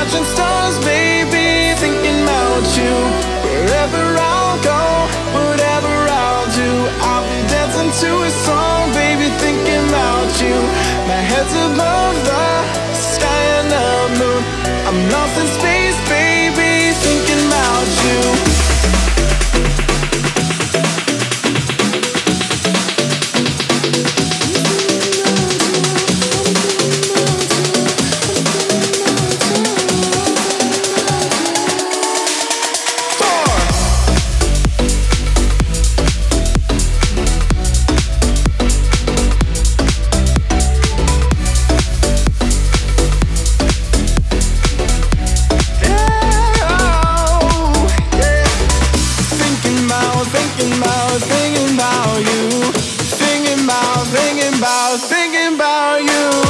watching stars, baby, thinking about you. Wherever I'll go, whatever I'll do, I'll be dancing to a song, baby, thinking about you. My head's above the sky and the moon. I'm lost in space, baby, thinking about you. Thinking about you.